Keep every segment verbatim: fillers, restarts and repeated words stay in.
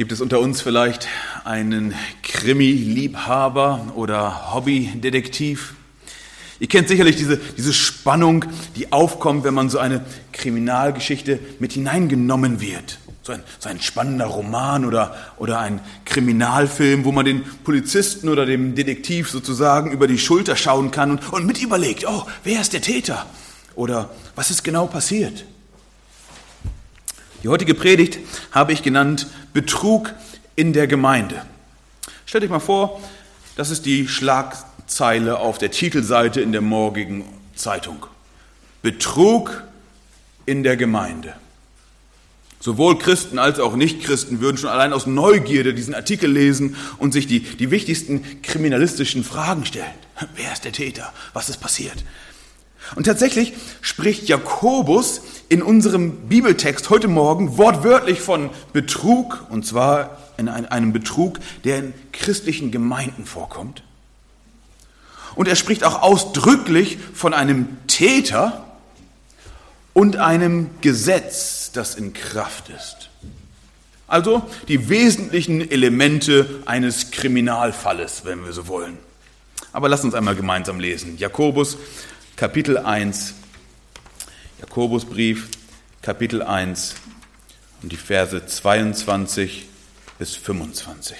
Gibt es unter uns vielleicht einen Krimi-Liebhaber oder Hobbydetektiv? Ihr kennt sicherlich diese, diese Spannung, die aufkommt, wenn man so eine Kriminalgeschichte mit hineingenommen wird. So ein, so ein spannender Roman oder, oder ein Kriminalfilm, wo man den Polizisten oder dem Detektiv sozusagen über die Schulter schauen kann und, und mit überlegt, oh, wer ist der Täter? Oder was ist genau passiert? Die heutige Predigt habe ich genannt Betrug in der Gemeinde. Stellt euch mal vor, das ist die Schlagzeile auf der Titelseite in der morgigen Zeitung. Betrug in der Gemeinde. Sowohl Christen als auch Nichtchristen würden schon allein aus Neugierde diesen Artikel lesen und sich die, die wichtigsten kriminalistischen Fragen stellen. Wer ist der Täter? Was ist passiert? Und tatsächlich spricht Jakobus in unserem Bibeltext heute Morgen wortwörtlich von Betrug, und zwar in einem Betrug, der in christlichen Gemeinden vorkommt. Und er spricht auch ausdrücklich von einem Täter und einem Gesetz, das in Kraft ist. Also die wesentlichen Elemente eines Kriminalfalles, wenn wir so wollen. Aber lasst uns einmal gemeinsam lesen. Jakobus, Kapitel eins, Jakobusbrief, Kapitel eins und die Verse zweiundzwanzig bis fünfundzwanzig.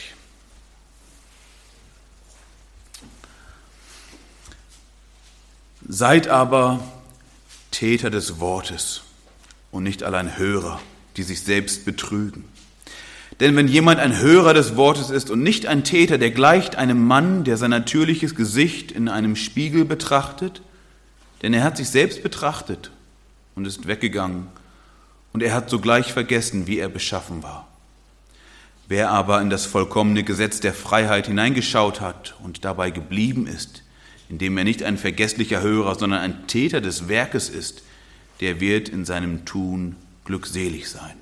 Seid aber Täter des Wortes und nicht allein Hörer, die sich selbst betrügen. Denn wenn jemand ein Hörer des Wortes ist und nicht ein Täter, der gleicht einem Mann, der sein natürliches Gesicht in einem Spiegel betrachtet, denn er hat sich selbst betrachtet und ist weggegangen, und er hat sogleich vergessen, wie er beschaffen war. Wer aber in das vollkommene Gesetz der Freiheit hineingeschaut hat und dabei geblieben ist, indem er nicht ein vergesslicher Hörer, sondern ein Täter des Werkes ist, der wird in seinem Tun glückselig sein.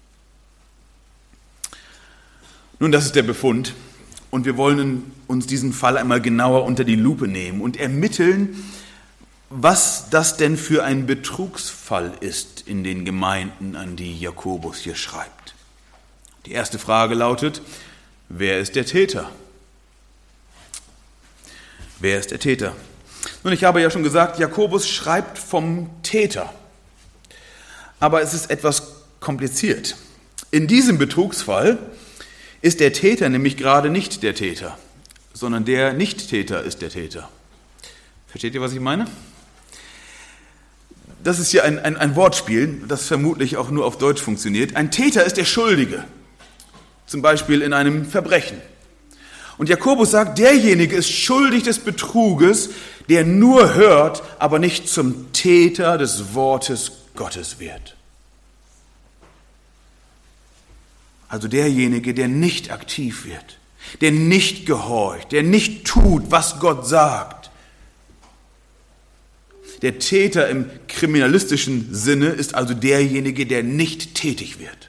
Nun, das ist der Befund, und wir wollen uns diesen Fall einmal genauer unter die Lupe nehmen und ermitteln, was das denn für ein Betrugsfall ist in den Gemeinden, an die Jakobus hier schreibt. Die erste Frage lautet, wer ist der Täter? Wer ist der Täter? Nun, ich habe ja schon gesagt, Jakobus schreibt vom Täter. Aber es ist etwas kompliziert. In diesem Betrugsfall ist der Täter nämlich gerade nicht der Täter, sondern der Nicht-Täter ist der Täter. Versteht ihr, was ich meine? Das ist hier ein, ein, ein Wortspiel, das vermutlich auch nur auf Deutsch funktioniert. Ein Täter ist der Schuldige, zum Beispiel in einem Verbrechen. Und Jakobus sagt, derjenige ist schuldig des Betruges, der nur hört, aber nicht zum Täter des Wortes Gottes wird. Also derjenige, der nicht aktiv wird, der nicht gehorcht, der nicht tut, was Gott sagt. Der Täter im kriminalistischen Sinne ist also derjenige, der nicht tätig wird.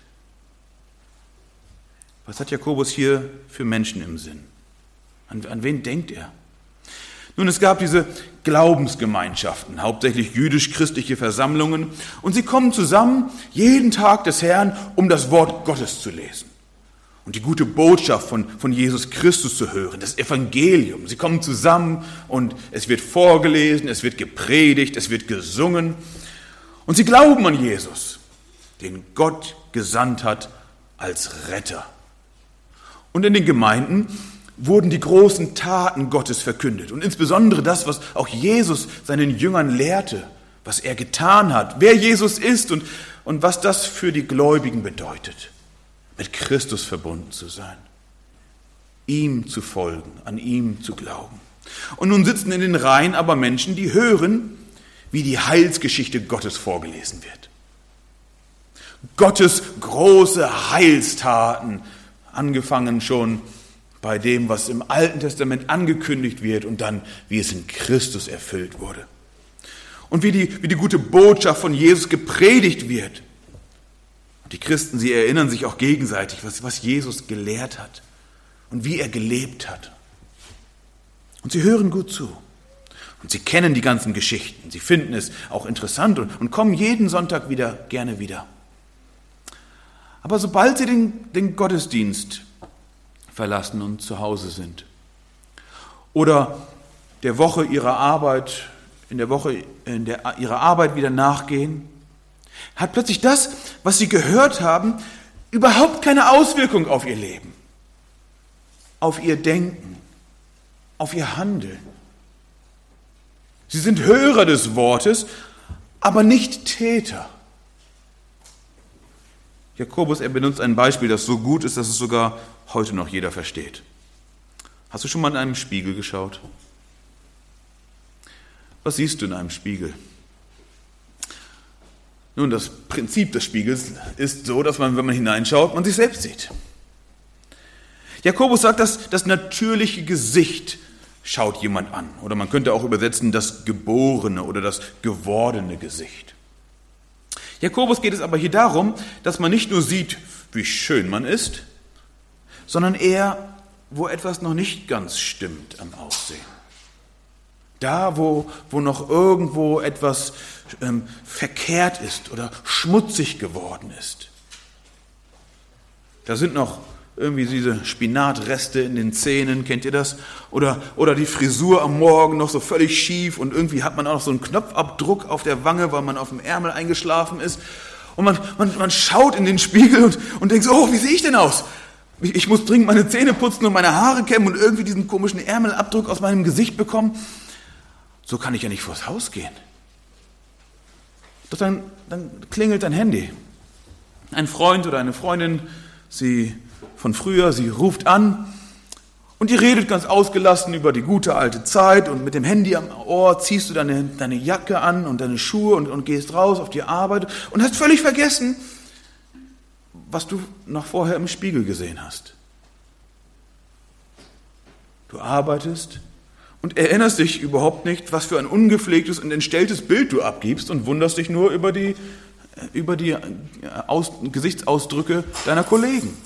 Was hat Jakobus hier für Menschen im Sinn? An, an wen denkt er? Nun, es gab diese Glaubensgemeinschaften, hauptsächlich jüdisch-christliche Versammlungen, und sie kommen zusammen jeden Tag des Herrn, um das Wort Gottes zu lesen und die gute Botschaft von, von Jesus Christus zu hören, das Evangelium. Sie kommen zusammen und es wird vorgelesen, es wird gepredigt, es wird gesungen, und sie glauben an Jesus, den Gott gesandt hat als Retter. Und in den Gemeinden wurden die großen Taten Gottes verkündet und insbesondere das, was auch Jesus seinen Jüngern lehrte, was er getan hat, wer Jesus ist und, und was das für die Gläubigen bedeutet, mit Christus verbunden zu sein, ihm zu folgen, an ihm zu glauben. Und nun sitzen in den Reihen aber Menschen, die hören, wie die Heilsgeschichte Gottes vorgelesen wird. Gottes große Heilstaten, angefangen schon bei dem, was im Alten Testament angekündigt wird und dann, wie es in Christus erfüllt wurde. Und wie die, wie die gute Botschaft von Jesus gepredigt wird. Und die Christen, sie erinnern sich auch gegenseitig, was, was Jesus gelehrt hat und wie er gelebt hat. Und sie hören gut zu. Und sie kennen die ganzen Geschichten. Sie finden es auch interessant und, und kommen jeden Sonntag wieder gerne wieder. Aber sobald sie den, den Gottesdienst verlassen und zu Hause sind oder der Woche ihrer Arbeit, in der Woche in der, ihrer Arbeit wieder nachgehen, hat plötzlich das, was sie gehört haben, überhaupt keine Auswirkung auf ihr Leben, auf ihr Denken, auf ihr Handeln. Sie sind Hörer des Wortes, aber nicht Täter. Jakobus, er benutzt ein Beispiel, das so gut ist, dass es sogar heute noch jeder versteht. Hast du schon mal in einem Spiegel geschaut? Was siehst du in einem Spiegel? Nun, das Prinzip des Spiegels ist so, dass man, wenn man hineinschaut, man sich selbst sieht. Jakobus sagt, dass das natürliche Gesicht schaut jemand an. Oder man könnte auch übersetzen, das geborene oder das gewordene Gesicht. Jakobus geht es aber hier darum, dass man nicht nur sieht, wie schön man ist, sondern eher, wo etwas noch nicht ganz stimmt am Aussehen. Da, wo, wo noch irgendwo etwas ähm, verkehrt ist oder schmutzig geworden ist. Da sind noch irgendwie diese Spinatreste in den Zähnen, kennt ihr das? Oder, oder die Frisur am Morgen noch so völlig schief und irgendwie hat man auch noch so einen Knopfabdruck auf der Wange, weil man auf dem Ärmel eingeschlafen ist. Und man, man, man schaut in den Spiegel und, und denkt so, oh, wie sehe ich denn aus? Ich, ich muss dringend meine Zähne putzen und meine Haare kämmen und irgendwie diesen komischen Ärmelabdruck aus meinem Gesicht bekommen. So kann ich ja nicht vors Haus gehen. Doch dann, dann klingelt dein Handy. Ein Freund oder eine Freundin, sie von früher, sie ruft an und die redet ganz ausgelassen über die gute alte Zeit und mit dem Handy am Ohr ziehst du deine, deine Jacke an und deine Schuhe und, und gehst raus auf die Arbeit und hast völlig vergessen, was du noch vorher im Spiegel gesehen hast. Du arbeitest und erinnerst dich überhaupt nicht, was für ein ungepflegtes und entstelltes Bild du abgibst und wunderst dich nur über die, über die Aus, Gesichtsausdrücke deiner Kollegen.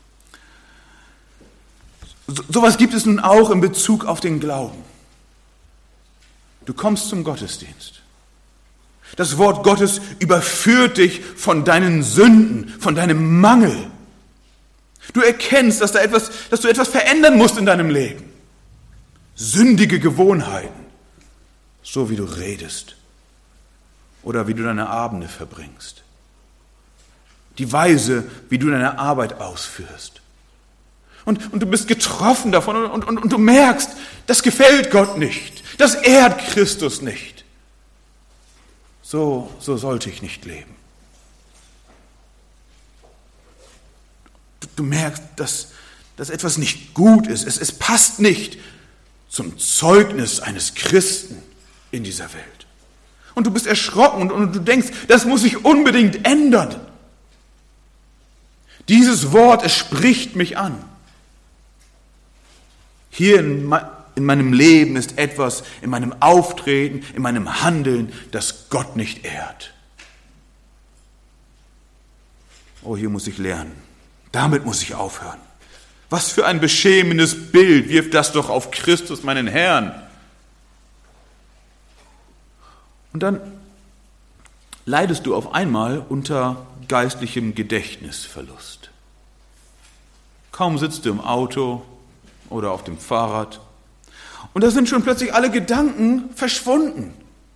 So, sowas gibt es nun auch in Bezug auf den Glauben. Du kommst zum Gottesdienst. Das Wort Gottes überführt dich von deinen Sünden, von deinem Mangel. Du erkennst, dass, da etwas, dass du etwas verändern musst in deinem Leben. Sündige Gewohnheiten, so wie du redest oder wie du deine Abende verbringst. Die Weise, wie du deine Arbeit ausführst. Und, und du bist getroffen davon und, und, und du merkst, das gefällt Gott nicht, das ehrt Christus nicht. So, so sollte ich nicht leben. Du, du merkst, dass, dass etwas nicht gut ist, es, es passt nicht zum Zeugnis eines Christen in dieser Welt. Und du bist erschrocken und, und du denkst, das muss sich unbedingt ändern. Dieses Wort, es spricht mich an. Hier in, in meinem Leben ist etwas, in meinem Auftreten, in meinem Handeln, das Gott nicht ehrt. Oh, hier muss ich lernen. Damit muss ich aufhören. Was für ein beschämendes Bild wirft das doch auf Christus, meinen Herrn. Und dann leidest du auf einmal unter geistlichem Gedächtnisverlust. Kaum sitzt du im Auto oder auf dem Fahrrad und da sind schon plötzlich alle Gedanken verschwunden.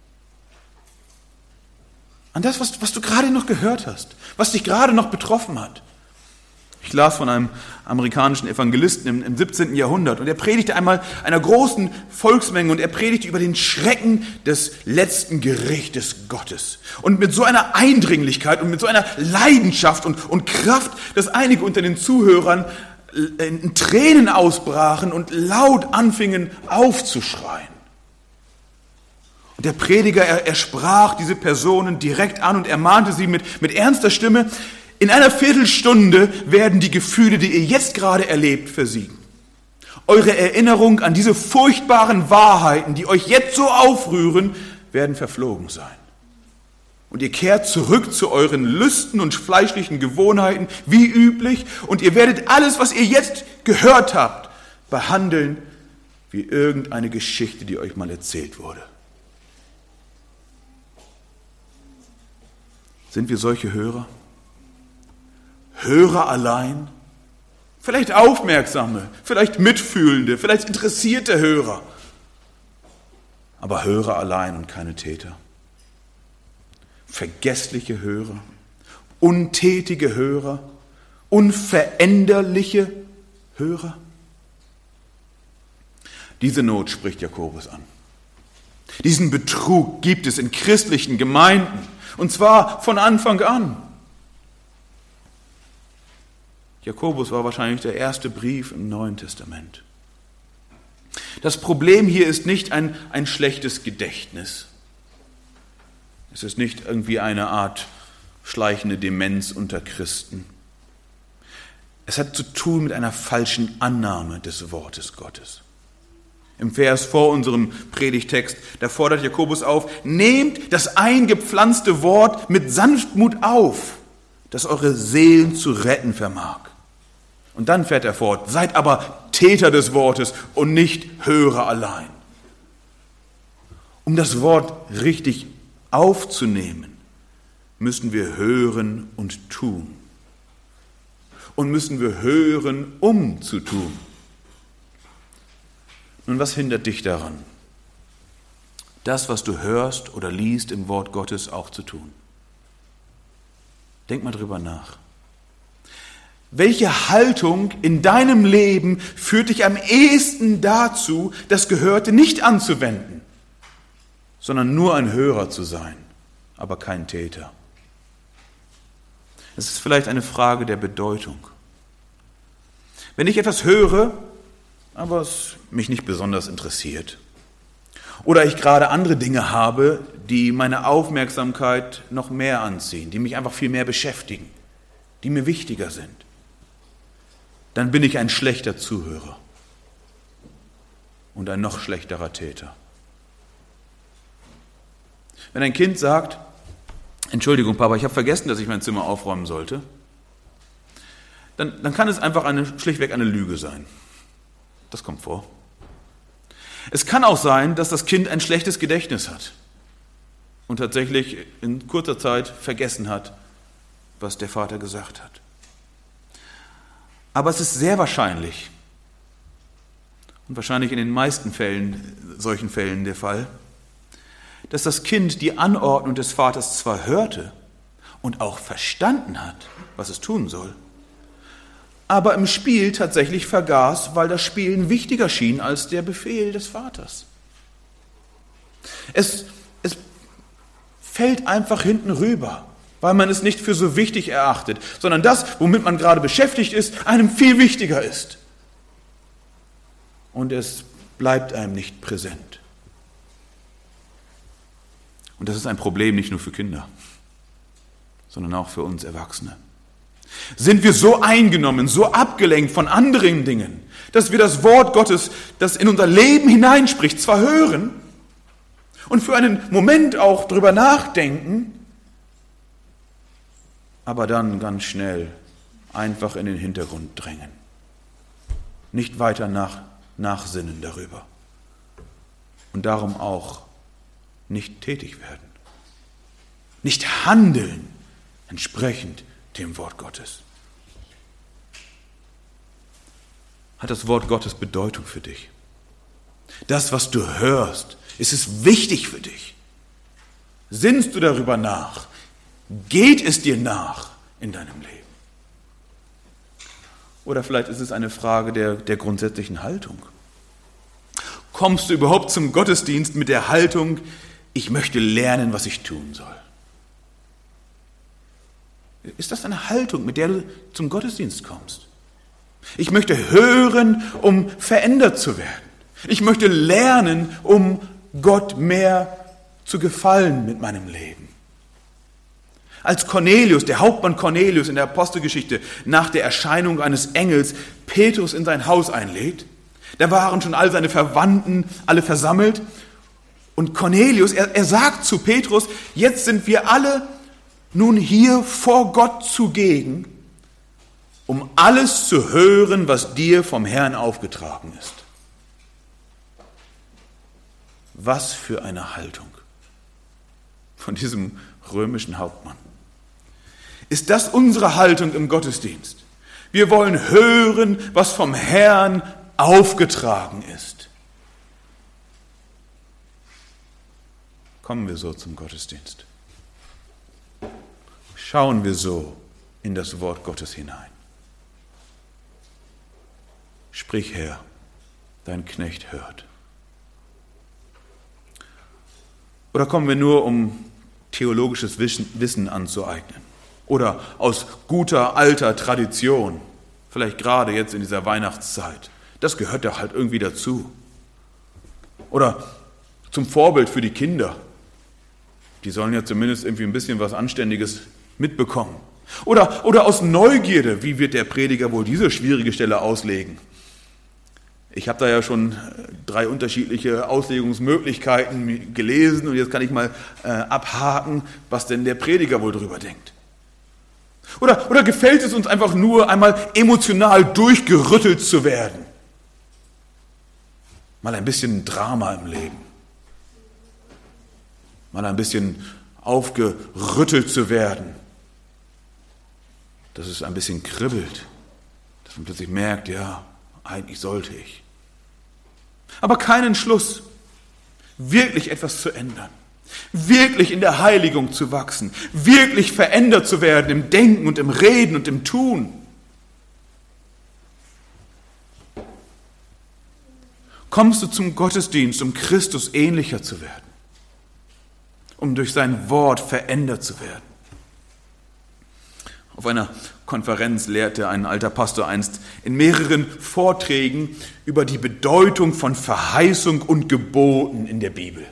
An das, was, was du gerade noch gehört hast, was dich gerade noch betroffen hat. Ich las von einem amerikanischen Evangelisten im, im siebzehnten Jahrhundert und er predigte einmal einer großen Volksmenge und er predigte über den Schrecken des letzten Gerichtes Gottes. Und mit so einer Eindringlichkeit und mit so einer Leidenschaft und, und Kraft, dass einige unter den Zuhörern in Tränen ausbrachen und laut anfingen aufzuschreien. Und der Prediger, er, er sprach diese Personen direkt an und ermahnte sie mit, mit ernster Stimme: In einer Viertelstunde werden die Gefühle, die ihr jetzt gerade erlebt, versiegen. Eure Erinnerung an diese furchtbaren Wahrheiten, die euch jetzt so aufrühren, werden verflogen sein. Und ihr kehrt zurück zu euren Lüsten und fleischlichen Gewohnheiten wie üblich und ihr werdet alles, was ihr jetzt gehört habt, behandeln wie irgendeine Geschichte, die euch mal erzählt wurde. Sind wir solche Hörer? Hörer allein, vielleicht aufmerksame, vielleicht mitfühlende, vielleicht interessierte Hörer, aber Hörer allein und keine Täter. Vergessliche Hörer, untätige Hörer, unveränderliche Hörer. Diese Not spricht Jakobus an. Diesen Betrug gibt es in christlichen Gemeinden, und zwar von Anfang an. Jakobus war wahrscheinlich der erste Brief im Neuen Testament. Das Problem hier ist nicht ein, ein schlechtes Gedächtnis. Es ist nicht irgendwie eine Art schleichende Demenz unter Christen. Es hat zu tun mit einer falschen Annahme des Wortes Gottes. Im Vers vor unserem Predigtext, da fordert Jakobus auf, nehmt das eingepflanzte Wort mit Sanftmut auf, das eure Seelen zu retten vermag. Und dann fährt er fort, seid aber Täter des Wortes und nicht Hörer allein. Um das Wort richtig aufzunehmen, müssen wir hören und tun. Und müssen wir hören, um zu tun. Nun, was hindert dich daran, das, was du hörst oder liest im Wort Gottes, auch zu tun? Denk mal drüber nach. Welche Haltung in deinem Leben führt dich am ehesten dazu, das Gehörte nicht anzuwenden, sondern nur ein Hörer zu sein, aber kein Täter? Es ist vielleicht eine Frage der Bedeutung. Wenn ich etwas höre, aber es mich nicht besonders interessiert, oder ich gerade andere Dinge habe, die meine Aufmerksamkeit noch mehr anziehen, die mich einfach viel mehr beschäftigen, die mir wichtiger sind, dann bin ich ein schlechter Zuhörer und ein noch schlechterer Täter. Wenn ein Kind sagt, Entschuldigung, Papa, ich habe vergessen, dass ich mein Zimmer aufräumen sollte, dann, dann kann es einfach eine, schlichtweg eine Lüge sein. Das kommt vor. Es kann auch sein, dass das Kind ein schlechtes Gedächtnis hat und tatsächlich in kurzer Zeit vergessen hat, was der Vater gesagt hat. Aber es ist sehr wahrscheinlich, und wahrscheinlich in den meisten Fällen, solchen Fällen der Fall, dass das Kind die Anordnung des Vaters zwar hörte und auch verstanden hat, was es tun soll, aber im Spiel tatsächlich vergaß, weil das Spielen wichtiger schien als der Befehl des Vaters. Es, es fällt einfach hinten rüber, weil man es nicht für so wichtig erachtet, sondern das, womit man gerade beschäftigt ist, einem viel wichtiger ist. Und es bleibt einem nicht präsent. Und das ist ein Problem nicht nur für Kinder, sondern auch für uns Erwachsene. Sind wir so eingenommen, so abgelenkt von anderen Dingen, dass wir das Wort Gottes, das in unser Leben hineinspricht, zwar hören und für einen Moment auch drüber nachdenken, aber dann ganz schnell einfach in den Hintergrund drängen. Nicht weiter nach, nachsinnen darüber. Und darum auch nicht tätig werden. Nicht handeln entsprechend dem Wort Gottes. Hat das Wort Gottes Bedeutung für dich? Das, was du hörst, ist es wichtig für dich? Sinnst du darüber nach? Geht es dir nach in deinem Leben? Oder vielleicht ist es eine Frage der, der grundsätzlichen Haltung. Kommst du überhaupt zum Gottesdienst mit der Haltung, ich möchte lernen, was ich tun soll? Ist das eine Haltung, mit der du zum Gottesdienst kommst? Ich möchte hören, um verändert zu werden. Ich möchte lernen, um Gott mehr zu gefallen mit meinem Leben. Als Cornelius, der Hauptmann Cornelius in der Apostelgeschichte, nach der Erscheinung eines Engels Petrus in sein Haus einlädt, da waren schon all seine Verwandten alle versammelt. Und Cornelius, er, er sagt zu Petrus, jetzt sind wir alle nun hier vor Gott zugegen, um alles zu hören, was dir vom Herrn aufgetragen ist. Was für eine Haltung von diesem römischen Hauptmann. Ist das unsere Haltung im Gottesdienst? Wir wollen hören, was vom Herrn aufgetragen ist. Kommen wir so zum Gottesdienst. Schauen wir so in das Wort Gottes hinein. Sprich, Herr, dein Knecht hört. Oder kommen wir nur, um theologisches Wissen anzueignen? Oder aus guter alter Tradition, vielleicht gerade jetzt in dieser Weihnachtszeit. Das gehört doch halt irgendwie dazu. Oder zum Vorbild für die Kinder. Die sollen ja zumindest irgendwie ein bisschen was Anständiges mitbekommen. Oder, oder aus Neugierde, wie wird der Prediger wohl diese schwierige Stelle auslegen? Ich habe da ja schon drei unterschiedliche Auslegungsmöglichkeiten gelesen und jetzt kann ich mal äh, abhaken, was denn der Prediger wohl drüber denkt. Oder, oder gefällt es uns einfach nur, einmal emotional durchgerüttelt zu werden? Mal ein bisschen Drama im Leben. Mal ein bisschen aufgerüttelt zu werden. Dass es ein bisschen kribbelt. Dass man plötzlich merkt, ja, eigentlich sollte ich. Aber keinen Schluss, wirklich etwas zu ändern, wirklich in der Heiligung zu wachsen, wirklich verändert zu werden im Denken und im Reden und im Tun. Kommst du zum Gottesdienst, um Christus ähnlicher zu werden, um durch sein Wort verändert zu werden? Auf einer Konferenz lehrte ein alter Pastor einst in mehreren Vorträgen über die Bedeutung von Verheißung und Geboten in der Bibel.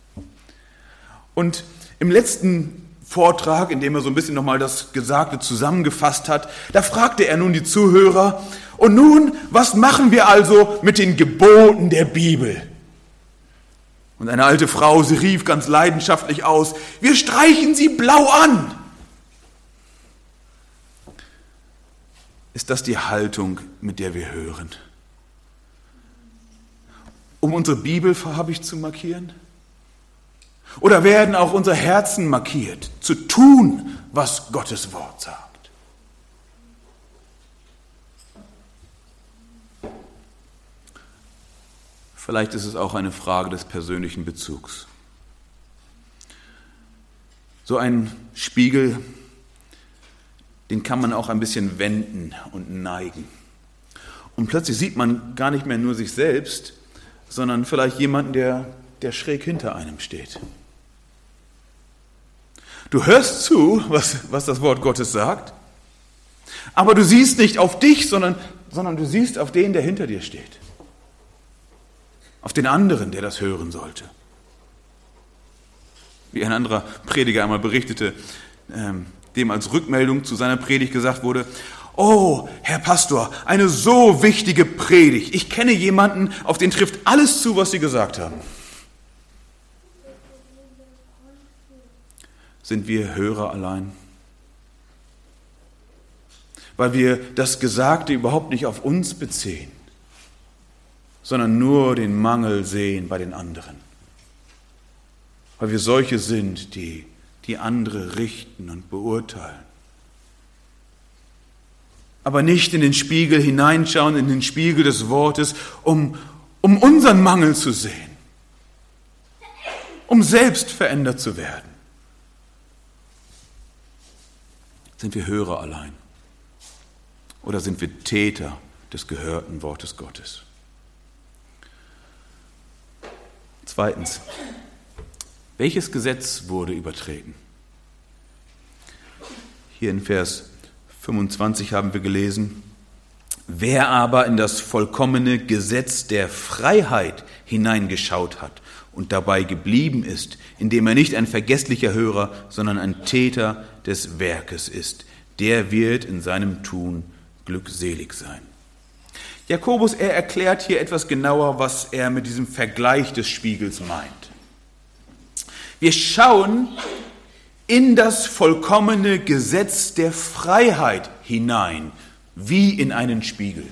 Und im letzten Vortrag, in dem er so ein bisschen nochmal das Gesagte zusammengefasst hat, da fragte er nun die Zuhörer, und nun, was machen wir also mit den Geboten der Bibel? Und eine alte Frau, sie rief ganz leidenschaftlich aus, wir streichen sie blau an. Ist das die Haltung, mit der wir hören? Um unsere Bibel farbig zu markieren? Oder werden auch unsere Herzen markiert, zu tun, was Gottes Wort sagt? Vielleicht ist es auch eine Frage des persönlichen Bezugs. So ein Spiegel, den kann man auch ein bisschen wenden und neigen. Und plötzlich sieht man gar nicht mehr nur sich selbst, sondern vielleicht jemanden, der, der schräg hinter einem steht. Du hörst zu, was, was das Wort Gottes sagt, aber du siehst nicht auf dich, sondern, sondern du siehst auf den, der hinter dir steht. Auf den anderen, der das hören sollte. Wie ein anderer Prediger einmal berichtete, ähm, dem als Rückmeldung zu seiner Predigt gesagt wurde, oh, Herr Pastor, eine so wichtige Predigt. Ich kenne jemanden, auf den trifft alles zu, was Sie gesagt haben. Sind wir Hörer allein? Weil wir das Gesagte überhaupt nicht auf uns beziehen, sondern nur den Mangel sehen bei den anderen. Weil wir solche sind, die die andere richten und beurteilen. Aber nicht in den Spiegel hineinschauen, in den Spiegel des Wortes, um, um unseren Mangel zu sehen, um selbst verändert zu werden. Sind wir Hörer allein? Oder sind wir Täter des gehörten Wortes Gottes? Zweitens, welches Gesetz wurde übertreten? Hier in Vers fünfundzwanzig haben wir gelesen, wer aber in das vollkommene Gesetz der Freiheit hineingeschaut hat und dabei geblieben ist, indem er nicht ein vergesslicher Hörer, sondern ein Täter des Werkes ist, der wird in seinem Tun glückselig sein. Jakobus, er erklärt hier etwas genauer, was er mit diesem Vergleich des Spiegels meint. Wir schauen in das vollkommene Gesetz der Freiheit hinein, wie in einen Spiegel.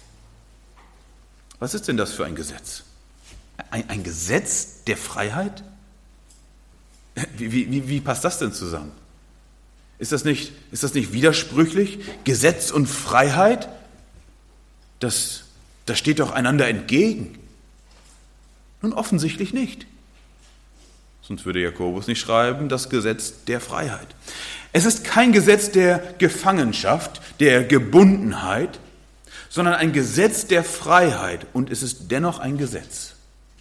Was ist denn das für ein Gesetz? Ein, ein Gesetz der Freiheit? Wie, wie, wie passt das denn zusammen? Ist das nicht, ist das nicht widersprüchlich? Gesetz und Freiheit? Das, das steht doch einander entgegen. Nun offensichtlich nicht. Sonst würde Jakobus nicht schreiben, das Gesetz der Freiheit. Es ist kein Gesetz der Gefangenschaft, der Gebundenheit, sondern ein Gesetz der Freiheit. Und es ist dennoch ein Gesetz.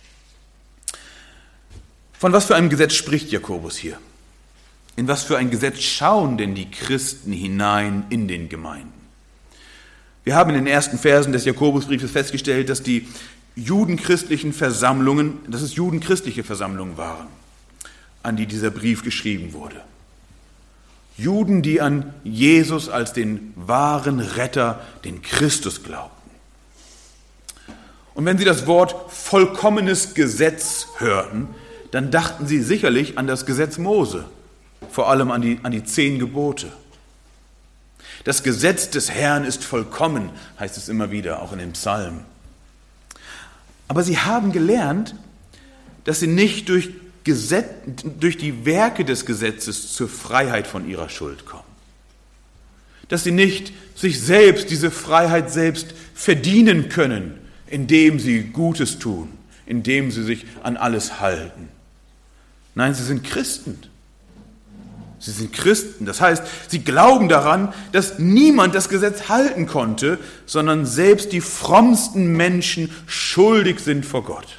Von was für einem Gesetz spricht Jakobus hier? In was für ein Gesetz schauen denn die Christen hinein in den Gemeinden? Wir haben in den ersten Versen des Jakobusbriefes festgestellt, dass die judenchristlichen Versammlungen, dass es judenchristliche Versammlungen waren, an die dieser Brief geschrieben wurde. Juden, die an Jesus als den wahren Retter, den Christus glaubten. Und wenn sie das Wort vollkommenes Gesetz hörten, dann dachten sie sicherlich an das Gesetz Mose, vor allem an die, an die zehn Gebote. Das Gesetz des Herrn ist vollkommen, heißt es immer wieder, auch in dem Psalm. Aber sie haben gelernt, dass sie nicht durch, Gesetz, durch die Werke des Gesetzes zur Freiheit von ihrer Schuld kommen. Dass sie nicht sich selbst, diese Freiheit selbst verdienen können, indem sie Gutes tun, indem sie sich an alles halten. Nein, sie sind Christen. Sie sind Christen, das heißt, sie glauben daran, dass niemand das Gesetz halten konnte, sondern selbst die frommsten Menschen schuldig sind vor Gott.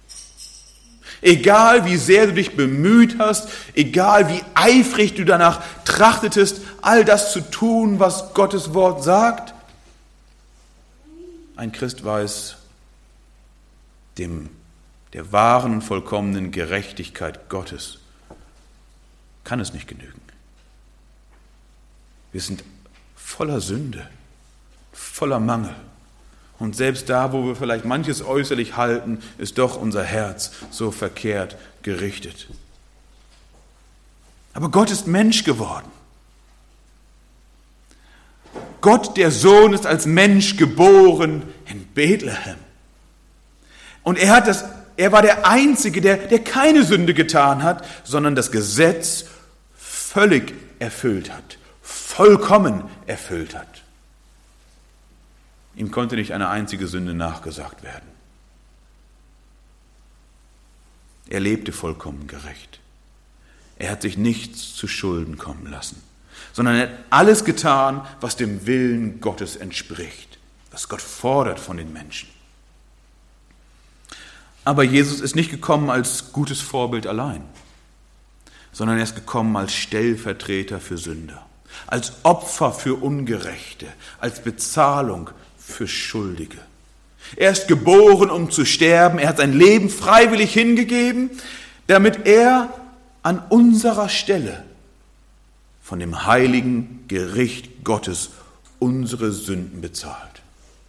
Egal wie sehr du dich bemüht hast, egal wie eifrig du danach trachtetest, all das zu tun, was Gottes Wort sagt, ein Christ weiß, dem, der wahren und vollkommenen Gerechtigkeit Gottes kann es nicht genügen. Wir sind voller Sünde, voller Mangel. Und selbst da, wo wir vielleicht manches äußerlich halten, ist doch unser Herz so verkehrt gerichtet. Aber Gott ist Mensch geworden. Gott, der Sohn, ist als Mensch geboren in Bethlehem. Und er hat das, er war der Einzige, der, der keine Sünde getan hat, sondern das Gesetz völlig erfüllt hat, vollkommen erfüllt hat. Ihm konnte nicht eine einzige Sünde nachgesagt werden. Er lebte vollkommen gerecht. Er hat sich nichts zu Schulden kommen lassen, sondern er hat alles getan, was dem Willen Gottes entspricht, was Gott fordert von den Menschen. Aber Jesus ist nicht gekommen als gutes Vorbild allein, sondern er ist gekommen als Stellvertreter für Sünder, als Opfer für Ungerechte, als Bezahlung für Schuldige. Er ist geboren, um zu sterben. Er hat sein Leben freiwillig hingegeben, damit er an unserer Stelle von dem heiligen Gericht Gottes unsere Sünden bezahlt.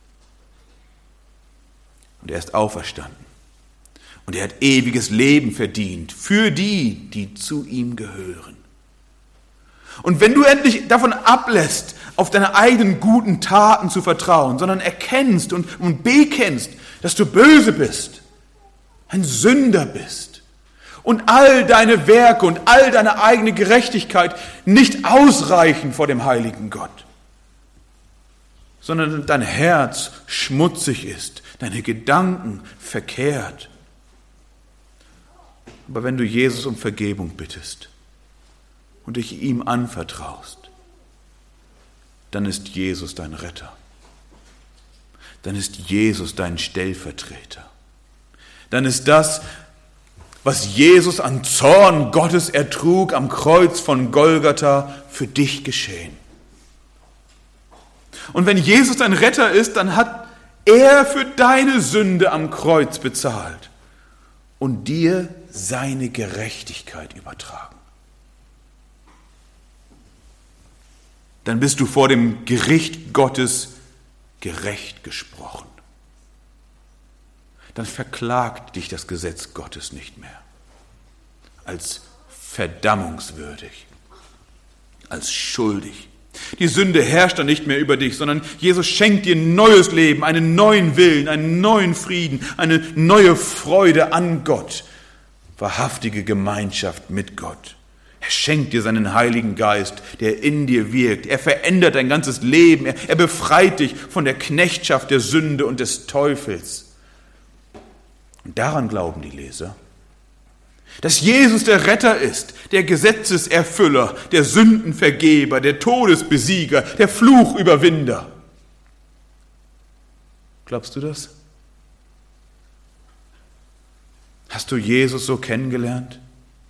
Und er ist auferstanden. Und er hat ewiges Leben verdient für die, die zu ihm gehören. Und wenn du endlich davon ablässt, auf deine eigenen guten Taten zu vertrauen, sondern erkennst und, und bekennst, dass du böse bist, ein Sünder bist und all deine Werke und all deine eigene Gerechtigkeit nicht ausreichen vor dem heiligen Gott, sondern dein Herz schmutzig ist, deine Gedanken verkehrt. Aber wenn du Jesus um Vergebung bittest und dich ihm anvertraust, dann ist Jesus dein Retter. Dann ist Jesus dein Stellvertreter. Dann ist das, was Jesus an Zorn Gottes ertrug am Kreuz von Golgatha, für dich geschehen. Und wenn Jesus dein Retter ist, dann hat er für deine Sünde am Kreuz bezahlt und dir seine Gerechtigkeit übertragen. Dann bist du vor dem Gericht Gottes gerecht gesprochen. Dann verklagt dich das Gesetz Gottes nicht mehr als verdammungswürdig, als schuldig. Die Sünde herrscht dann nicht mehr über dich, sondern Jesus schenkt dir ein neues Leben, einen neuen Willen, einen neuen Frieden, eine neue Freude an Gott, wahrhaftige Gemeinschaft mit Gott, Er schenkt dir seinen Heiligen Geist, der in dir wirkt. Er verändert dein ganzes Leben. Er, er befreit dich von der Knechtschaft der Sünde und des Teufels. Und daran glauben die Leser, dass Jesus der Retter ist, der Gesetzeserfüller, der Sündenvergeber, der Todesbesieger, der Fluchüberwinder. Glaubst du das? Hast du Jesus so kennengelernt?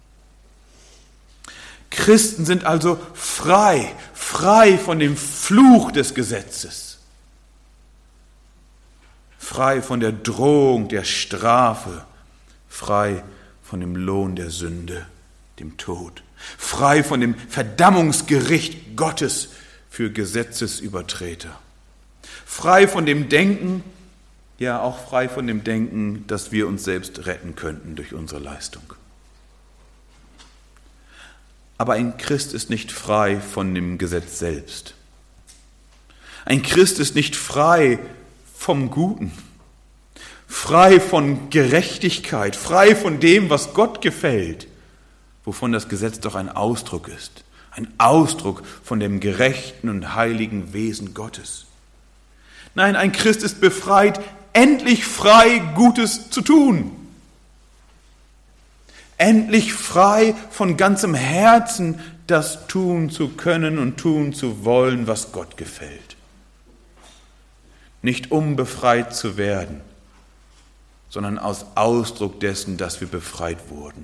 Christen sind also frei, frei von dem Fluch des Gesetzes, frei von der Drohung der Strafe, frei von dem Lohn der Sünde, dem Tod, frei von dem Verdammungsgericht Gottes für Gesetzesübertreter, frei von dem Denken, ja auch frei von dem Denken, dass wir uns selbst retten könnten durch unsere Leistung. Aber ein Christ ist nicht frei von dem Gesetz selbst. Ein Christ ist nicht frei vom Guten, frei von Gerechtigkeit, frei von dem, was Gott gefällt, wovon das Gesetz doch ein Ausdruck ist, ein Ausdruck von dem gerechten und heiligen Wesen Gottes. Nein, ein Christ ist befreit, endlich frei, Gutes zu tun. Endlich frei von ganzem Herzen, das tun zu können und tun zu wollen, was Gott gefällt. Nicht um befreit zu werden, sondern aus Ausdruck dessen, dass wir befreit wurden.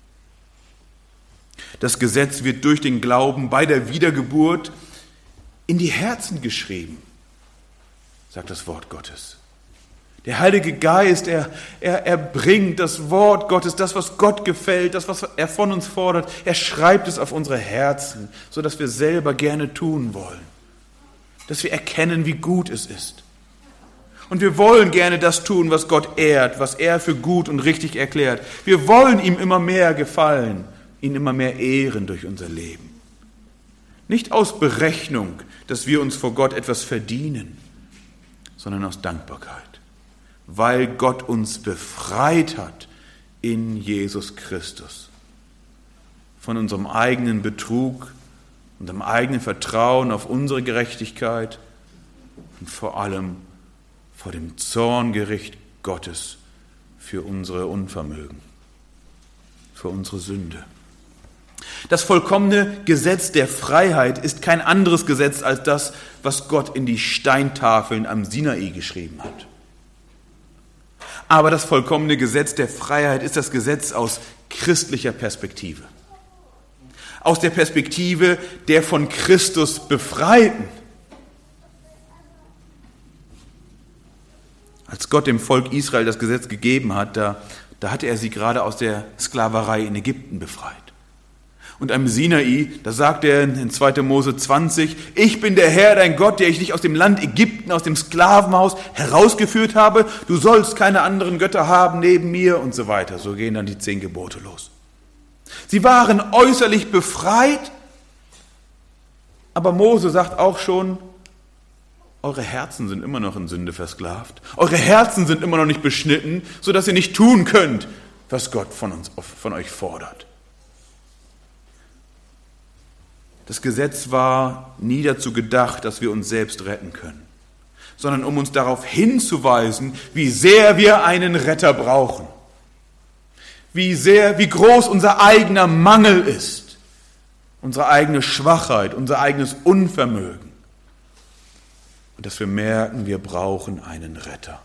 Das Gesetz wird durch den Glauben bei der Wiedergeburt in die Herzen geschrieben, sagt das Wort Gottes. Der Heilige Geist, er, er, er bringt das Wort Gottes, das, was Gott gefällt, das, was er von uns fordert, er schreibt es auf unsere Herzen, sodass wir selber gerne tun wollen, dass wir erkennen, wie gut es ist. Und wir wollen gerne das tun, was Gott ehrt, was er für gut und richtig erklärt. Wir wollen ihm immer mehr gefallen, ihn immer mehr ehren durch unser Leben. Nicht aus Berechnung, dass wir uns vor Gott etwas verdienen, sondern aus Dankbarkeit, weil Gott uns befreit hat in Jesus Christus. Von unserem eigenen Betrug, unserem eigenen Vertrauen auf unsere Gerechtigkeit und vor allem vor dem Zorngericht Gottes für unsere Unvermögen, für unsere Sünde. Das vollkommene Gesetz der Freiheit ist kein anderes Gesetz als das, was Gott in die Steintafeln am Sinai geschrieben hat. Aber das vollkommene Gesetz der Freiheit ist das Gesetz aus christlicher Perspektive. Aus der Perspektive der von Christus Befreiten. Als Gott dem Volk Israel das Gesetz gegeben hat, da, da hatte er sie gerade aus der Sklaverei in Ägypten befreit. Und am Sinai, da sagt er in zweiter Mose zwanzig, ich bin der Herr, dein Gott, der ich dich aus dem Land Ägypten, aus dem Sklavenhaus herausgeführt habe. Du sollst keine anderen Götter haben neben mir und so weiter. So gehen dann die zehn Gebote los. Sie waren äußerlich befreit, aber Mose sagt auch schon, eure Herzen sind immer noch in Sünde versklavt. Eure Herzen sind immer noch nicht beschnitten, sodass ihr nicht tun könnt, was Gott von uns, von euch fordert. Das Gesetz war nie dazu gedacht, dass wir uns selbst retten können, sondern um uns darauf hinzuweisen, wie sehr wir einen Retter brauchen, wie sehr, wie groß unser eigener Mangel ist, unsere eigene Schwachheit, unser eigenes Unvermögen und dass wir merken, wir brauchen einen Retter.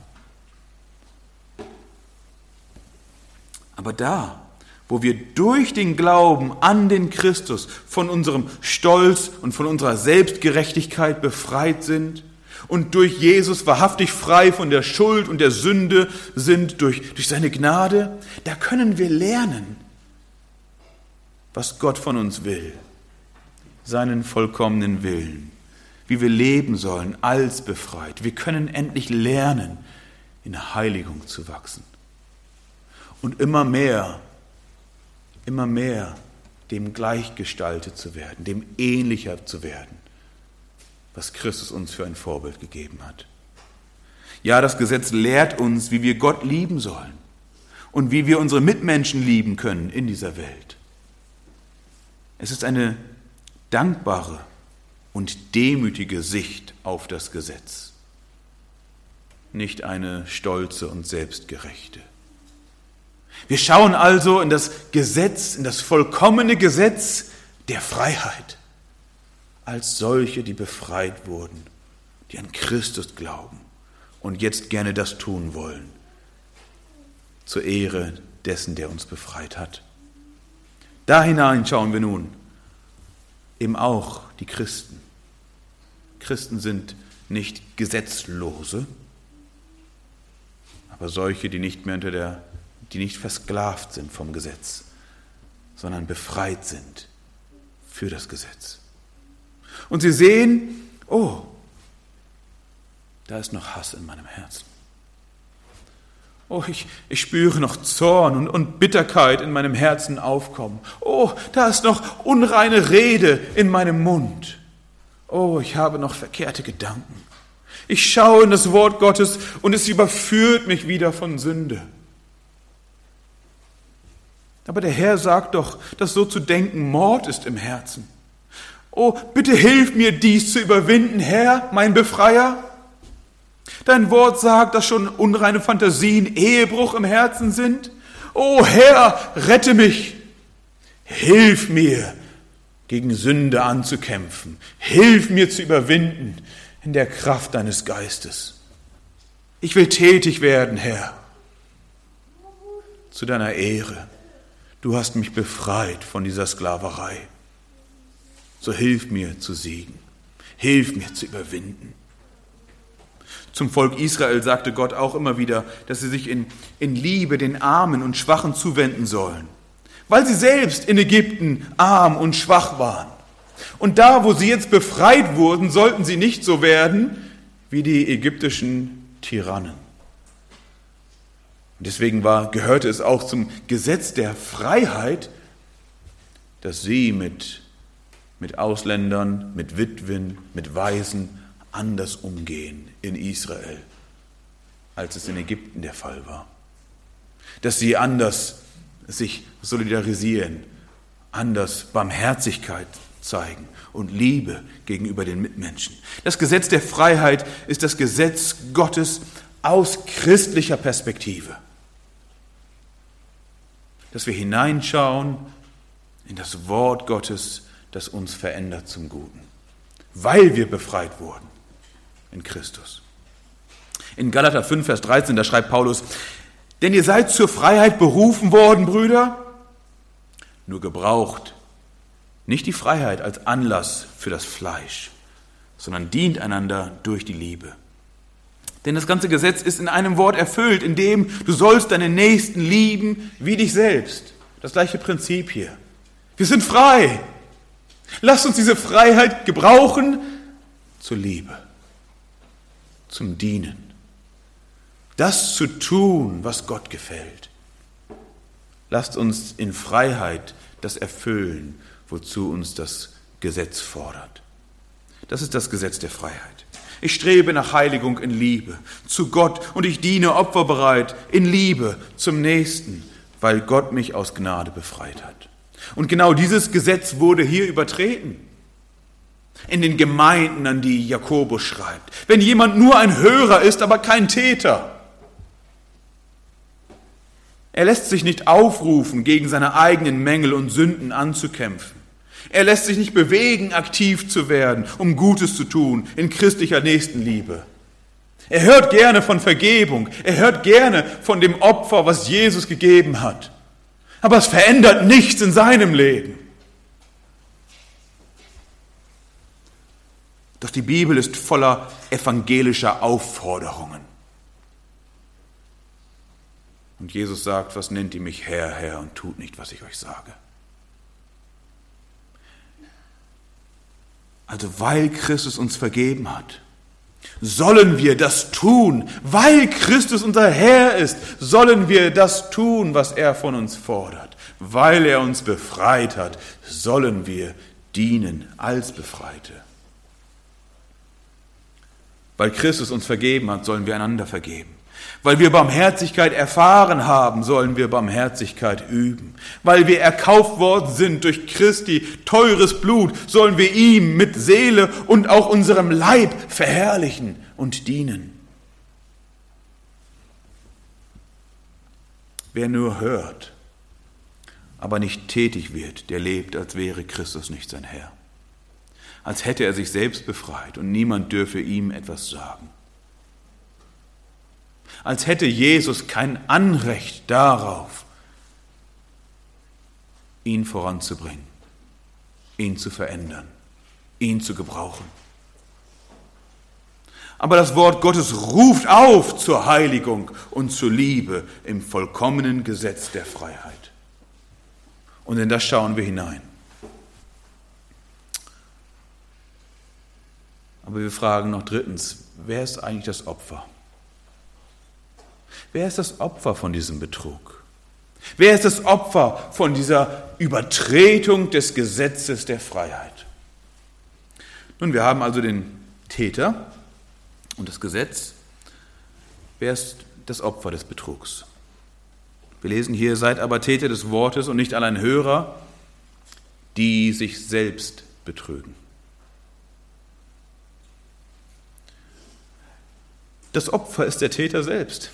Aber da, wo wir durch den Glauben an den Christus von unserem Stolz und von unserer Selbstgerechtigkeit befreit sind und durch Jesus wahrhaftig frei von der Schuld und der Sünde sind durch, durch seine Gnade, da können wir lernen, was Gott von uns will, seinen vollkommenen Willen, wie wir leben sollen als befreit. Wir können endlich lernen, in Heiligung zu wachsen und immer mehr immer mehr dem gleichgestaltet zu werden, dem ähnlicher zu werden, was Christus uns für ein Vorbild gegeben hat. Ja, das Gesetz lehrt uns, wie wir Gott lieben sollen und wie wir unsere Mitmenschen lieben können in dieser Welt. Es ist eine dankbare und demütige Sicht auf das Gesetz, nicht eine stolze und selbstgerechte. Wir schauen also in das Gesetz, in das vollkommene Gesetz der Freiheit, als solche, die befreit wurden, die an Christus glauben und jetzt gerne das tun wollen, zur Ehre dessen, der uns befreit hat. Da hinein schauen wir nun, eben auch die Christen. Christen sind nicht Gesetzlose, aber solche, die nicht mehr unter der, die nicht versklavt sind vom Gesetz, sondern befreit sind für das Gesetz. Und sie sehen, oh, da ist noch Hass in meinem Herzen. Oh, ich, ich spüre noch Zorn und, und Bitterkeit in meinem Herzen aufkommen. Oh, da ist noch unreine Rede in meinem Mund. Oh, ich habe noch verkehrte Gedanken. Ich schaue in das Wort Gottes und es überführt mich wieder von Sünde. Aber der Herr sagt doch, dass so zu denken Mord ist im Herzen. Oh, bitte hilf mir, dies zu überwinden, Herr, mein Befreier. Dein Wort sagt, dass schon unreine Fantasien Ehebruch im Herzen sind. O Herr, rette mich. Hilf mir, gegen Sünde anzukämpfen. Hilf mir zu überwinden in der Kraft deines Geistes. Ich will tätig werden, Herr, zu deiner Ehre. Du hast mich befreit von dieser Sklaverei. So hilf mir zu siegen. Hilf mir zu überwinden. Zum Volk Israel sagte Gott auch immer wieder, dass sie sich in, in Liebe den Armen und Schwachen zuwenden sollen, weil sie selbst in Ägypten arm und schwach waren. Und da, wo sie jetzt befreit wurden, sollten sie nicht so werden wie die ägyptischen Tyrannen. Und deswegen war, gehörte es auch zum Gesetz der Freiheit, dass sie mit, mit Ausländern, mit Witwen, mit Waisen anders umgehen in Israel, als es in Ägypten der Fall war. Dass sie anders sich solidarisieren, anders Barmherzigkeit zeigen und Liebe gegenüber den Mitmenschen. Das Gesetz der Freiheit ist das Gesetz Gottes aus christlicher Perspektive. Dass wir hineinschauen in das Wort Gottes, das uns verändert zum Guten, weil wir befreit wurden in Christus. In Galater fünf, Vers dreizehn, da schreibt Paulus, denn ihr seid zur Freiheit berufen worden, Brüder, nur gebraucht nicht die Freiheit als Anlass für das Fleisch, sondern dient einander durch die Liebe. Denn das ganze Gesetz ist in einem Wort erfüllt, in dem du sollst deinen Nächsten lieben wie dich selbst. Das gleiche Prinzip hier. Wir sind frei. Lasst uns diese Freiheit gebrauchen zur Liebe, zum Dienen. Das zu tun, was Gott gefällt. Lasst uns in Freiheit das erfüllen, wozu uns das Gesetz fordert. Das ist das Gesetz der Freiheit. Ich strebe nach Heiligung in Liebe zu Gott und ich diene opferbereit in Liebe zum Nächsten, weil Gott mich aus Gnade befreit hat. Und genau dieses Gesetz wurde hier übertreten. In den Gemeinden, an die Jakobus schreibt. Wenn jemand nur ein Hörer ist, aber kein Täter. Er lässt sich nicht aufrufen, gegen seine eigenen Mängel und Sünden anzukämpfen. Er lässt sich nicht bewegen, aktiv zu werden, um Gutes zu tun, in christlicher Nächstenliebe. Er hört gerne von Vergebung, er hört gerne von dem Opfer, was Jesus gegeben hat. Aber es verändert nichts in seinem Leben. Doch die Bibel ist voller evangelischer Aufforderungen. Und Jesus sagt, was nennt ihr mich Herr, Herr, und tut nicht, was ich euch sage. Also weil Christus uns vergeben hat, sollen wir das tun. Weil Christus unser Herr ist, sollen wir das tun, was er von uns fordert. Weil er uns befreit hat, sollen wir dienen als Befreite. Weil Christus uns vergeben hat, sollen wir einander vergeben. Weil wir Barmherzigkeit erfahren haben, sollen wir Barmherzigkeit üben. Weil wir erkauft worden sind durch Christi teures Blut, sollen wir ihm mit Seele und auch unserem Leib verherrlichen und dienen. Wer nur hört, aber nicht tätig wird, der lebt, als wäre Christus nicht sein Herr. Als hätte er sich selbst befreit und niemand dürfe ihm etwas sagen. Als hätte Jesus kein Anrecht darauf, ihn voranzubringen, ihn zu verändern, ihn zu gebrauchen. Aber das Wort Gottes ruft auf zur Heiligung und zur Liebe im vollkommenen Gesetz der Freiheit. Und in das schauen wir hinein. Aber wir fragen noch drittens, wer ist eigentlich das Opfer? Wer ist das Opfer von diesem Betrug? Wer ist das Opfer von dieser Übertretung des Gesetzes der Freiheit? Nun, wir haben also den Täter und das Gesetz. Wer ist das Opfer des Betrugs? Wir lesen hier, seid aber Täter des Wortes und nicht allein Hörer, die sich selbst betrügen. Das Opfer ist der Täter selbst.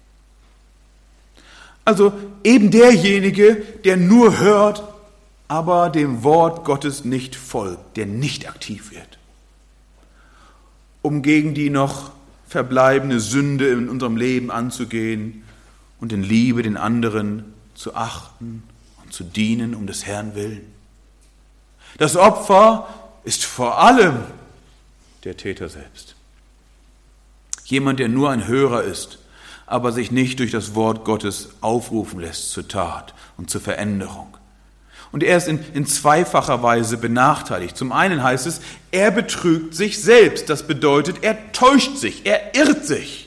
Also eben derjenige, der nur hört, aber dem Wort Gottes nicht folgt, der nicht aktiv wird. Um gegen die noch verbleibende Sünde in unserem Leben anzugehen und in Liebe den anderen zu achten und zu dienen um des Herrn willen. Das Opfer ist vor allem der Täter selbst. Jemand, der nur ein Hörer ist, aber sich nicht durch das Wort Gottes aufrufen lässt zur Tat und zur Veränderung. Und er ist in, in zweifacher Weise benachteiligt. Zum einen heißt es, er betrügt sich selbst. Das bedeutet, er täuscht sich, er irrt sich.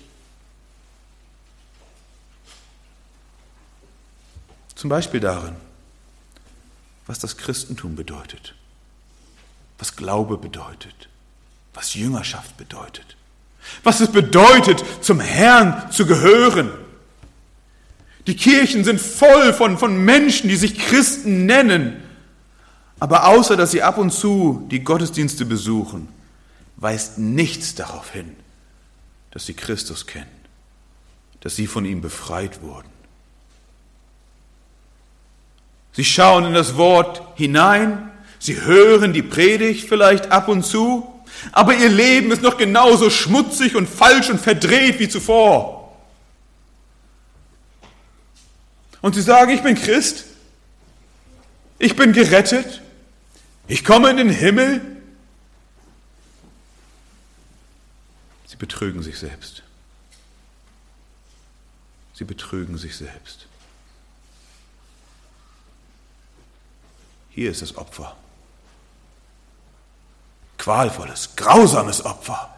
Zum Beispiel darin, was das Christentum bedeutet, was Glaube bedeutet, was Jüngerschaft bedeutet. Was es bedeutet, zum Herrn zu gehören. Die Kirchen sind voll von, von Menschen, die sich Christen nennen. Aber außer, dass sie ab und zu die Gottesdienste besuchen, weist nichts darauf hin, dass sie Christus kennen, dass sie von ihm befreit wurden. Sie schauen in das Wort hinein, sie hören die Predigt vielleicht ab und zu, aber ihr Leben ist noch genauso schmutzig und falsch und verdreht wie zuvor. Und sie sagen, ich bin Christ, ich bin gerettet, ich komme in den Himmel. Sie betrügen sich selbst. Sie betrügen sich selbst. Hier ist das Opfer. Qualvolles, grausames Opfer.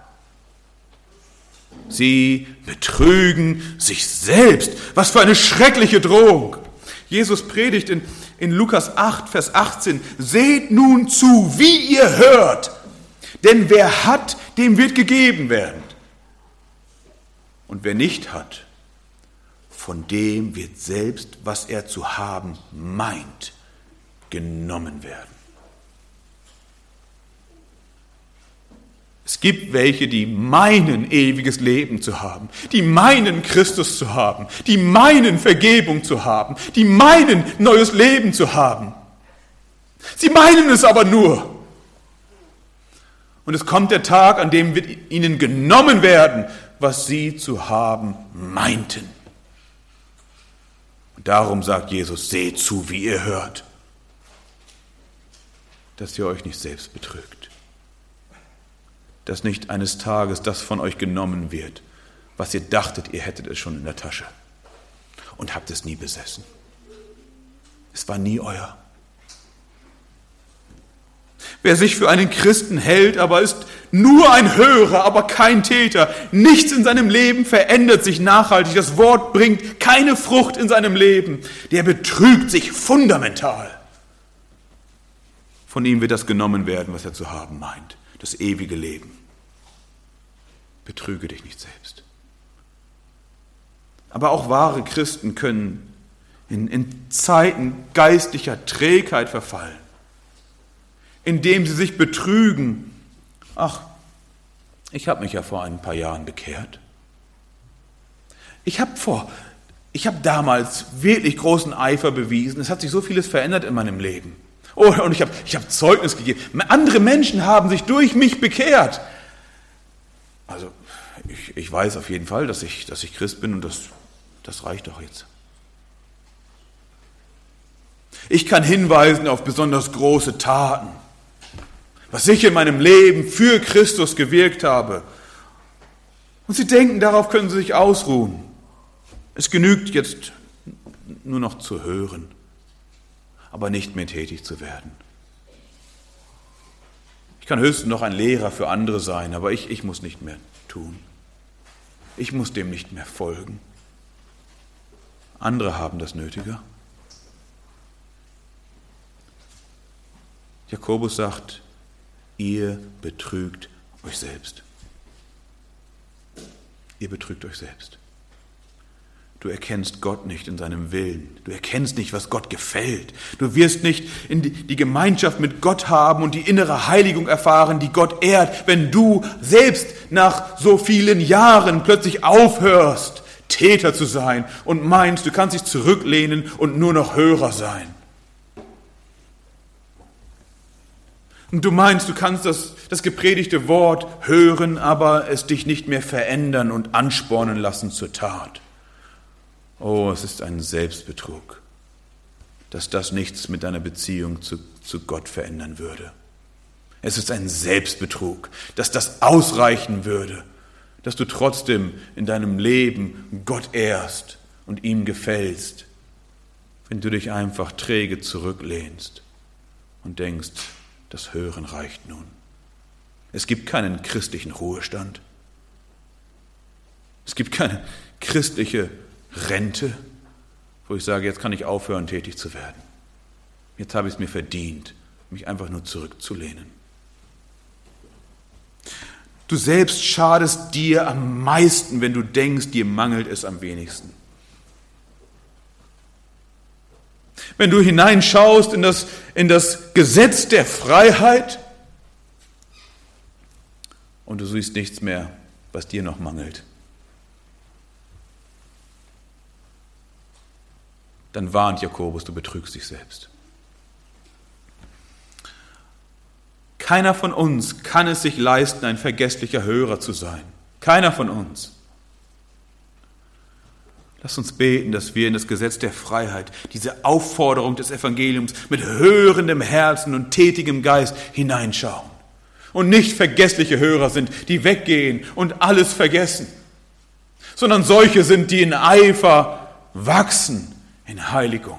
Sie betrügen sich selbst. Was für eine schreckliche Drohung. Jesus predigt in, in Lukas acht, Vers achtzehn, seht nun zu, wie ihr hört, denn wer hat, dem wird gegeben werden. Und wer nicht hat, von dem wird selbst, was er zu haben meint, genommen werden. Es gibt welche, die meinen, ewiges Leben zu haben, die meinen, Christus zu haben, die meinen, Vergebung zu haben, die meinen, neues Leben zu haben. Sie meinen es aber nur. Und es kommt der Tag, an dem wird ihnen genommen werden, was sie zu haben meinten. Und darum sagt Jesus, seht zu, wie ihr hört, dass ihr euch nicht selbst betrügt. Dass nicht eines Tages das von euch genommen wird, was ihr dachtet, ihr hättet es schon in der Tasche und habt es nie besessen. Es war nie euer. Wer sich für einen Christen hält, aber ist nur ein Hörer, aber kein Täter, nichts in seinem Leben verändert sich nachhaltig, das Wort bringt keine Frucht in seinem Leben, der betrügt sich fundamental. Von ihm wird das genommen werden, was er zu haben meint. Das ewige Leben. Betrüge dich nicht selbst. Aber auch wahre Christen können in, in Zeiten geistlicher Trägheit verfallen, indem sie sich betrügen. Ach, ich habe mich ja vor ein paar Jahren bekehrt. Ich habe vor, ich habe damals wirklich großen Eifer bewiesen. Es hat sich so vieles verändert in meinem Leben. Oh, und ich habe ich hab Zeugnis gegeben. Andere Menschen haben sich durch mich bekehrt. Also, ich, ich weiß auf jeden Fall, dass ich, dass ich Christ bin und das, das reicht doch jetzt. Ich kann hinweisen auf besonders große Taten, was ich in meinem Leben für Christus gewirkt habe. Und sie denken, darauf können sie sich ausruhen. Es genügt jetzt nur noch zu hören, aber nicht mehr tätig zu werden. Ich kann höchstens noch ein Lehrer für andere sein, aber ich, ich muss nicht mehr tun. Ich muss dem nicht mehr folgen. Andere haben das nötiger. Jakobus sagt, ihr betrügt euch selbst. Ihr betrügt euch selbst. Du erkennst Gott nicht in seinem Willen. Du erkennst nicht, was Gott gefällt. Du wirst nicht in die Gemeinschaft mit Gott haben und die innere Heiligung erfahren, die Gott ehrt, wenn du selbst nach so vielen Jahren plötzlich aufhörst, Täter zu sein und meinst, du kannst dich zurücklehnen und nur noch Hörer sein. Und du meinst, du kannst das, das gepredigte Wort hören, aber es dich nicht mehr verändern und anspornen lassen zur Tat. Oh, es ist ein Selbstbetrug, dass das nichts mit deiner Beziehung zu, zu Gott verändern würde. Es ist ein Selbstbetrug, dass das ausreichen würde, dass du trotzdem in deinem Leben Gott ehrst und ihm gefällst, wenn du dich einfach träge zurücklehnst und denkst, das Hören reicht nun. Es gibt keinen christlichen Ruhestand. Es gibt keine christliche Rente, wo ich sage, jetzt kann ich aufhören, tätig zu werden. Jetzt habe ich es mir verdient, mich einfach nur zurückzulehnen. Du selbst schadest dir am meisten, wenn du denkst, dir mangelt es am wenigsten. Wenn du hineinschaust in das, in das Gesetz der Freiheit und du siehst nichts mehr, was dir noch mangelt, dann warnt Jakobus, du betrügst dich selbst. Keiner von uns kann es sich leisten, ein vergesslicher Hörer zu sein. Keiner von uns. Lass uns beten, dass wir in das Gesetz der Freiheit, diese Aufforderung des Evangeliums mit hörendem Herzen und tätigem Geist hineinschauen und nicht vergessliche Hörer sind, die weggehen und alles vergessen, sondern solche sind, die in Eifer wachsen, in Heiligung.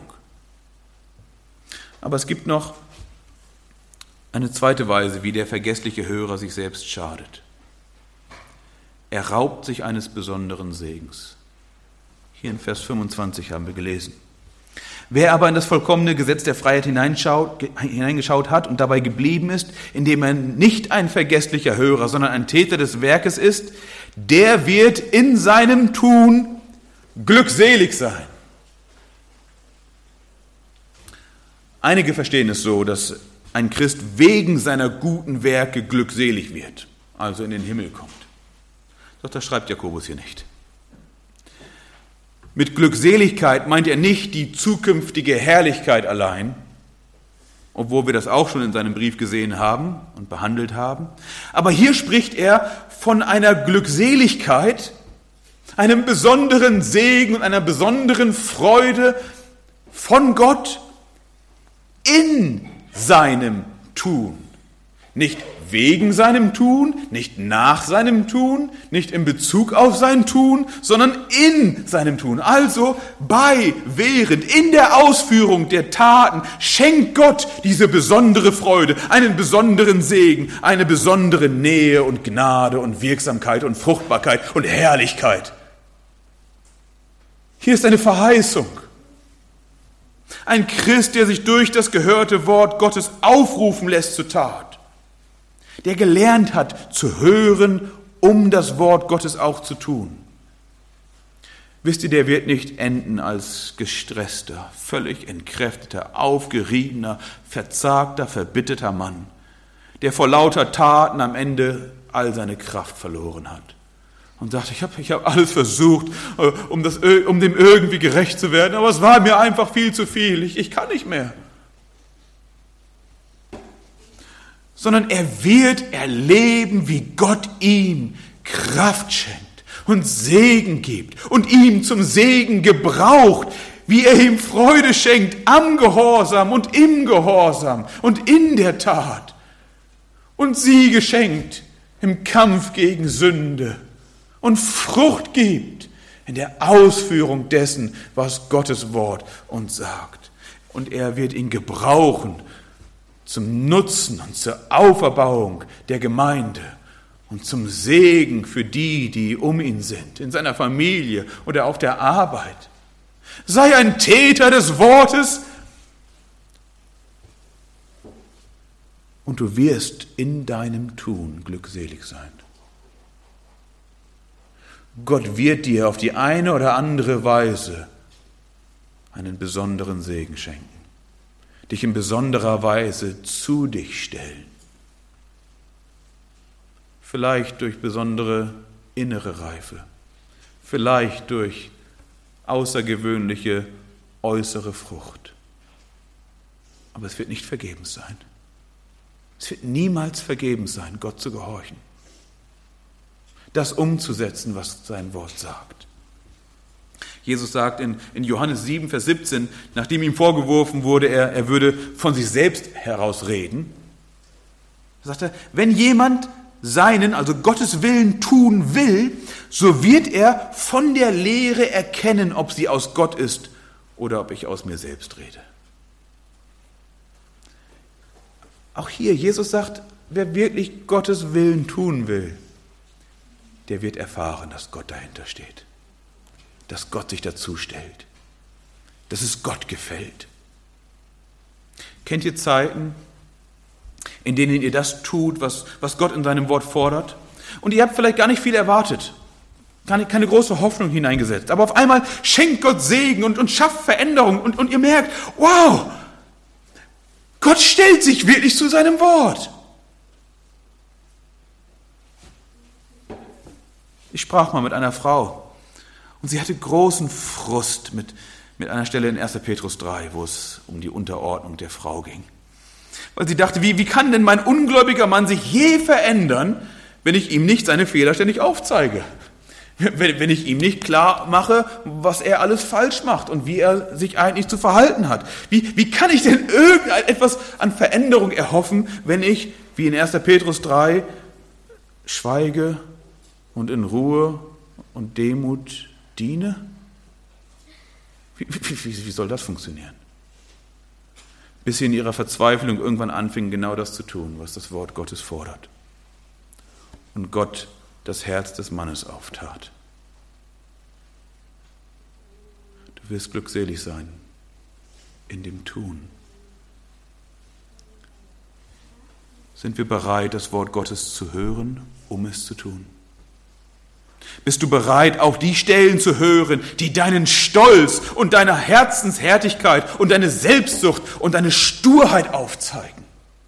Aber es gibt noch eine zweite Weise, wie der vergessliche Hörer sich selbst schadet. Er raubt sich eines besonderen Segens. Hier in Vers fünfundzwanzig haben wir gelesen. Wer aber in das vollkommene Gesetz der Freiheit hineinschaut, hineingeschaut hat und dabei geblieben ist, indem er nicht ein vergesslicher Hörer, sondern ein Täter des Werkes ist, der wird in seinem Tun glückselig sein. Einige verstehen es so, dass ein Christ wegen seiner guten Werke glückselig wird, also in den Himmel kommt. Doch das schreibt Jakobus hier nicht. Mit Glückseligkeit meint er nicht die zukünftige Herrlichkeit allein, obwohl wir das auch schon in seinem Brief gesehen haben und behandelt haben. Aber hier spricht er von einer Glückseligkeit, einem besonderen Segen und einer besonderen Freude von Gott in seinem Tun. Nicht wegen seinem Tun, nicht nach seinem Tun, nicht in Bezug auf sein Tun, sondern in seinem Tun. Also bei, während, in der Ausführung der Taten schenkt Gott diese besondere Freude, einen besonderen Segen, eine besondere Nähe und Gnade und Wirksamkeit und Fruchtbarkeit und Herrlichkeit. Hier ist eine Verheißung. Ein Christ, der sich durch das gehörte Wort Gottes aufrufen lässt zur Tat, der gelernt hat zu hören, um das Wort Gottes auch zu tun, Wisst ihr, der wird nicht enden als gestresster, völlig entkräfteter, aufgeriebener, verzagter, verbitterter Mann, der vor lauter Taten am Ende all seine Kraft verloren hat und sagt, ich habe ich hab alles versucht, um, das, um dem irgendwie gerecht zu werden, aber es war mir einfach viel zu viel, ich, ich kann nicht mehr. Sondern er wird erleben, wie Gott ihm Kraft schenkt und Segen gibt und ihm zum Segen gebraucht, wie er ihm Freude schenkt am Gehorsam und im Gehorsam und in der Tat und Siege schenkt im Kampf gegen Sünde und Frucht gibt in der Ausführung dessen, was Gottes Wort uns sagt. Und er wird ihn gebrauchen zum Nutzen und zur Auferbauung der Gemeinde und zum Segen für die, die um ihn sind, in seiner Familie oder auf der Arbeit. Sei ein Täter des Wortes und du wirst in deinem Tun glückselig sein. Gott wird dir auf die eine oder andere Weise einen besonderen Segen schenken, dich in besonderer Weise zu dich stellen. Vielleicht durch besondere innere Reife, vielleicht durch außergewöhnliche äußere Frucht. Aber es wird nicht vergebens sein. Es wird niemals vergebens sein, Gott zu gehorchen. Das umzusetzen, was sein Wort sagt. Jesus sagt in, in Johannes sieben, Vers siebzehn, nachdem ihm vorgeworfen wurde, er, er würde von sich selbst heraus reden, sagt er, wenn jemand seinen, also Gottes Willen tun will, so wird er von der Lehre erkennen, ob sie aus Gott ist oder ob ich aus mir selbst rede. Auch hier, Jesus sagt, wer wirklich Gottes Willen tun will, der wird erfahren, dass Gott dahinter steht, dass Gott sich dazu stellt, dass es Gott gefällt. Kennt ihr Zeiten, in denen ihr das tut, was, was Gott in seinem Wort fordert? Und ihr habt vielleicht gar nicht viel erwartet, keine, keine große Hoffnung hineingesetzt, aber auf einmal schenkt Gott Segen und, und schafft Veränderung und, und ihr merkt, wow, Gott stellt sich wirklich zu seinem Wort. Ich sprach mal mit einer Frau und sie hatte großen Frust mit, mit einer Stelle in erster Petrus drei, wo es um die Unterordnung der Frau ging. Weil sie dachte, wie, wie kann denn mein ungläubiger Mann sich je verändern, wenn ich ihm nicht seine Fehler ständig aufzeige? Wenn, wenn ich ihm nicht klar mache, was er alles falsch macht und wie er sich eigentlich zu verhalten hat. Wie, wie kann ich denn irgendetwas an Veränderung erhoffen, wenn ich, wie in erster Petrus drei, schweige und in Ruhe und Demut diene? Wie, wie, wie soll das funktionieren? Bis sie in ihrer Verzweiflung irgendwann anfingen, genau das zu tun, was das Wort Gottes fordert. Und Gott das Herz des Mannes auftat. Du wirst glückselig sein in dem Tun. Sind wir bereit, das Wort Gottes zu hören, um es zu tun? Bist du bereit, auch die Stellen zu hören, die deinen Stolz und deine Herzenshärtigkeit und deine Selbstsucht und deine Sturheit aufzeigen?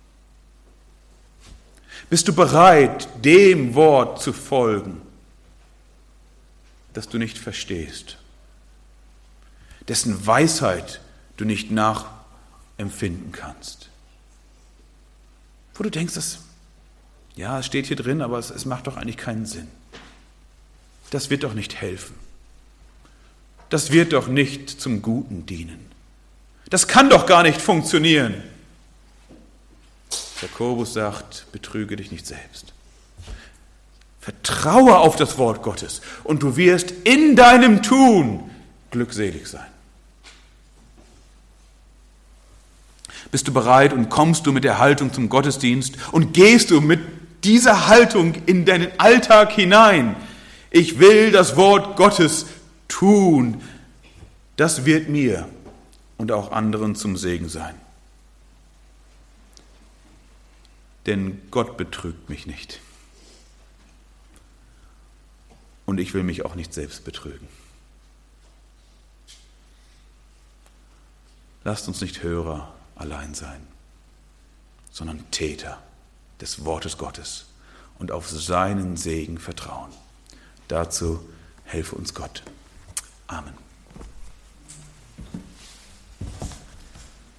Bist du bereit, dem Wort zu folgen, das du nicht verstehst, dessen Weisheit du nicht nachempfinden kannst? Wo du denkst, das, ja, es steht hier drin, aber es, es macht doch eigentlich keinen Sinn. Das wird doch nicht helfen. Das wird doch nicht zum Guten dienen. Das kann doch gar nicht funktionieren. Jakobus sagt, betrüge dich nicht selbst. Vertraue auf das Wort Gottes und du wirst in deinem Tun glückselig sein. Bist du bereit und kommst du mit der Haltung zum Gottesdienst und gehst du mit dieser Haltung in deinen Alltag hinein? Ich will das Wort Gottes tun. Das wird mir und auch anderen zum Segen sein. Denn Gott betrügt mich nicht. Und ich will mich auch nicht selbst betrügen. lasst uns nicht Hörer allein sein, sondern Täter des Wortes Gottes und auf seinen Segen vertrauen. Dazu helfe uns Gott.